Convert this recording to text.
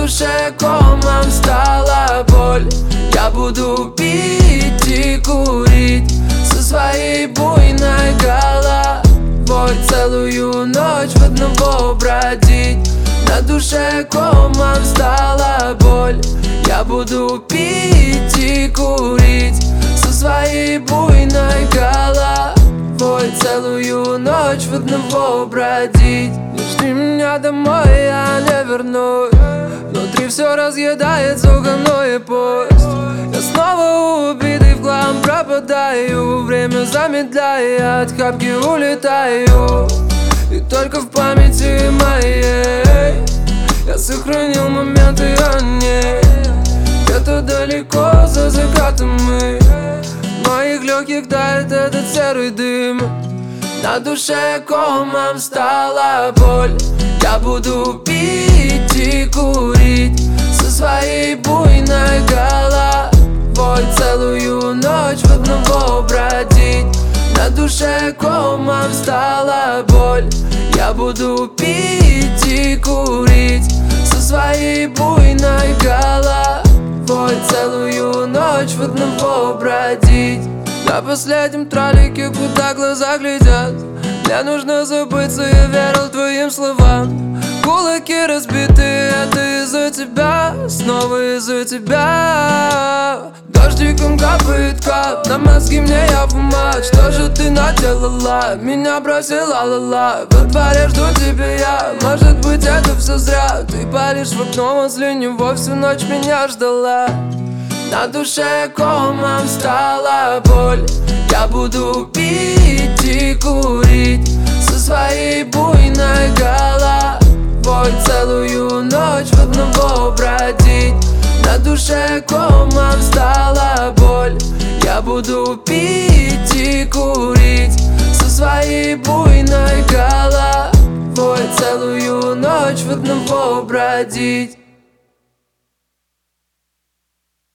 душе комом стала боль. Я буду пить и курить со своей буйной головой, целую ночь в одного бродить. На душе комом стала боль. Я буду пить и курить со своей буйной головой, целую ночь в одного бродить. Не жди меня домой, я не вернусь. Внутри все разъедает суханой поезд. Я снова убитый в хлам пропадаю. Время замедляя, от хапки улетаю. И только в памяти моей я сохранил моменты о ней. Где-то далеко за закатом мы, в моих легких тает этот серый дым. На душе комом стала боль. Я буду пить и курить со своей буйной головой, целую ночь в одного бродить. На душе комом стала боль. Я буду пить и курить со своей буйной головой, целую ночь в одного бродить. На последнем троллике, куда глаза глядят, мне нужно забыться, я верил твоим словам. Кулаки разбиты, это из-за тебя, снова из-за тебя. Дождиком капает кап, на мозги мне я в мать. Что же ты наделала? Меня бросила ла-ла. Во дворе жду тебя я, может быть это все зря. Ты палишь в окно, возле него всю ночь меня ждала. На душе комом стала боль. Я буду пить и курить со своей буйной головой, целую ночь в одного бродить. На душе комом стала боль. Я буду пить и курить со своей буйной головой, целую ночь в одного бродить.